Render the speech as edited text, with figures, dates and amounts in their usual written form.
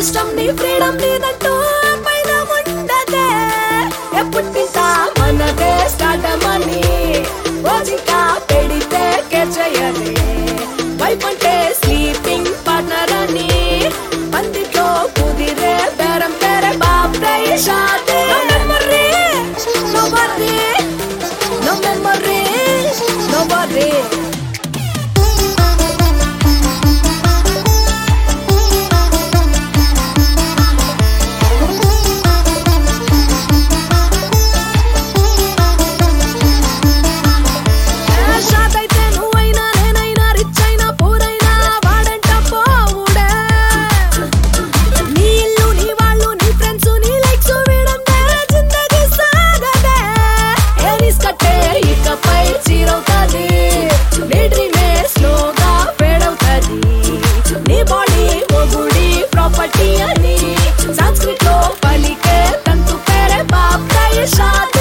ఇష్టం నీ ఫ్రీడమ్ నీదంటూ పైన ఉండదే ఎప్పుడింతా మనదే స్టార్టమ్ అని ఓజికా పెడితే కేచయలే వైఫ్ అంటే స్లీపింగ్ పార్ట్నర్ అని పందిట్లో కుదిరే బేరం పేరే బాప్ షాదే no memory no worry no memory no worry Shot